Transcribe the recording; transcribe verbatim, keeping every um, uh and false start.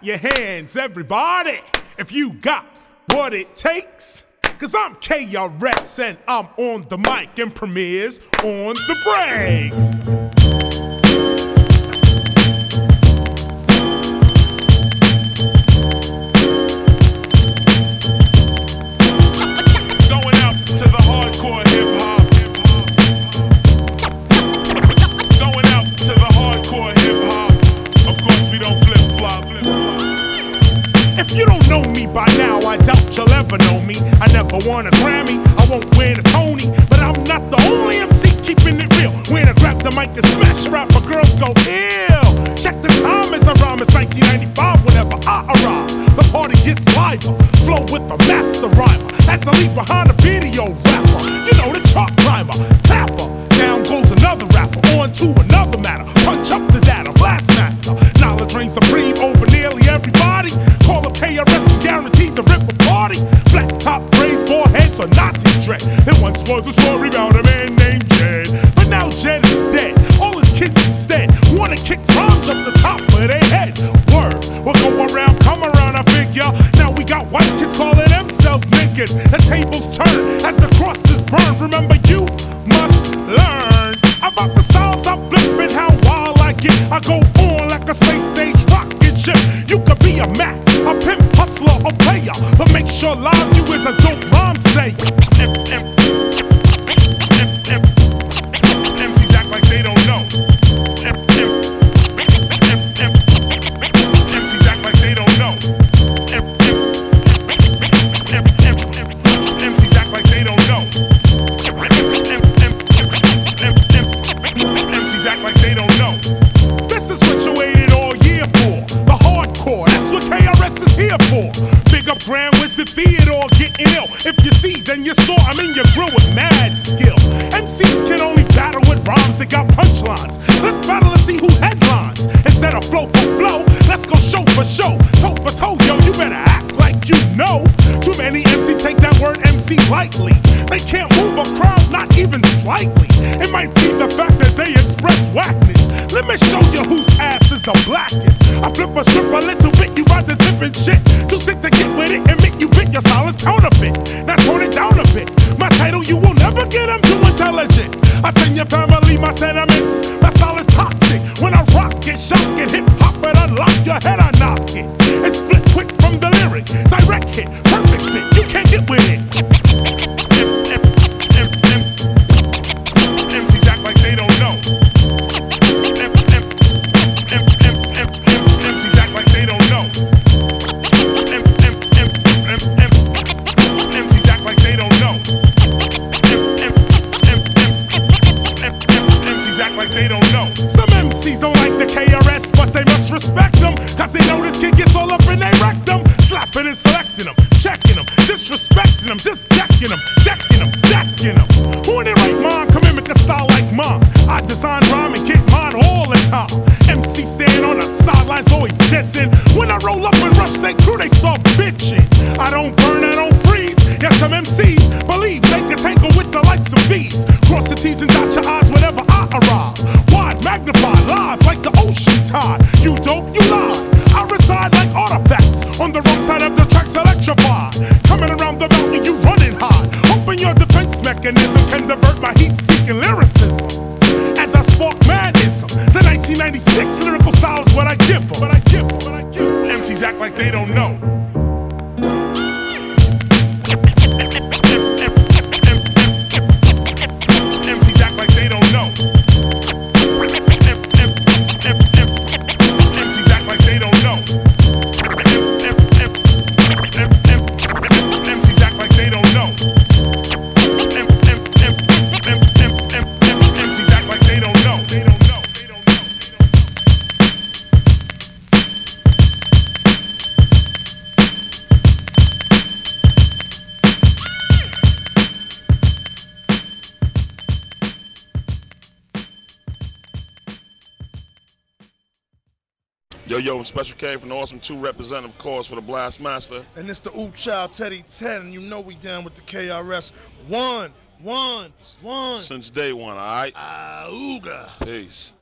your hands, everybody, if you got what it takes. Cause I'm K R S and I'm on the mic and Premier's on the breaks. If you don't know me by now, I doubt you'll ever know me. I never won a Grammy, I won't win a Tony, but I'm not the only M C keeping it real. When I grab the mic and smash rap, my girls go ill. Check the time as I rhyme, it's nineteen ninety-five whenever I arrive. The party gets liver, flow with the master rhymer. As I leave behind a video rapper, you know the chart climber, tapper. Down goes another rapper, on to another matter. Punch up the data, blast master. Knowledge reigns supreme over nearly everybody. Call up K R S and guaranteed to rip a party. Flat top braids, bald heads, or Nazi dread. It once was a story about a man named Jed, but now Jed is dead. All his kids instead wanna kick rhymes up the top of their head. Word, we'll go around, come around, I figure. Now we got white kids calling themselves niggas. The tables turn as the crosses burn. Remember, you must learn about the styles I flip and how wild I get. I go on like a space age rocket ship. You could be a Mac, a pimp, hustler, or player, but make sure live you is a dope rhyme sayer. M Cs act like they don't know. M Cs act like they don't know. M Cs act like they don't know. M Cs act like they don't know. This is what you waited all year for. The hardcore, that's what K R S is here for. Big up Grand Wizard Theodore getting ill. If you see, then you saw. I mean, you grew with mad skill. M Cs can only battle with rhymes that got punchlines. Let's battle and see who headlines. Instead of flow for flow, let's go show for show. Toe for toe, yo, you better act like you know. Too many M Cs take that word M C lightly. They can't move a crowd, not even slightly. It might be the fact that they express whackness. Let me show you whose ass is the blackest. I flip a script a little bit, you ride the tip and shit. Too sick to get with it and make you bit. Your style is counterfeit. Now tone it down a bit. My title, you will never get, I'm too intelligent. I send your family my sentiments. My style is toxic. When I rock it, shock it, hip hop it, unlock your head, I knock it. It's split quick from the lyric. Direct hit, perfect fit. You can't get with it. M Cs act like they don't know. M Cs act like they don't know. M Cs act like they don't know. M Cs act like they don't know. Some M Cs don't like the K R S, but they must respect them. Cause they know this kid gets all up in they rectum. Slapping and selecting them, checking them, disrespecting them, just decking them, decking them, decking them. Who in their right mind come in with a style like mine? I design rhyme and get mine all the time. M C stand on the sidelines, always dissing. When I roll up and rush they crew, they start bitching. I don't burn, I don't freeze. Yes, some M Cs believe they can tangle with the likes of these. Cross the T's and dot your I's whenever I arrive. Wide, magnified, live like the ocean tide. You dope, you lie. I reside like artifacts on the wrong side of the tracks, electrified. Coming around the mountain, you running high. Hoping your defense mechanism can divert my heat-seeking lyricism. As I spark madism, the nineteen ninety-six lyrical style is what I give them. What I give them, what I give them. M Cs act like they don't know. M Cs act like they don't know. M Cs act like they don't know. M Cs act like they don't know. M Cs act like they don't know. They don't know. They don't know. Yo, yo, Special K from the Awesome two representative cause for the Blast Master. And it's the Oop Child Teddy ten, and you know we down with the K R S. One, one, one. Since day one, alright? Ah, ooga. Peace.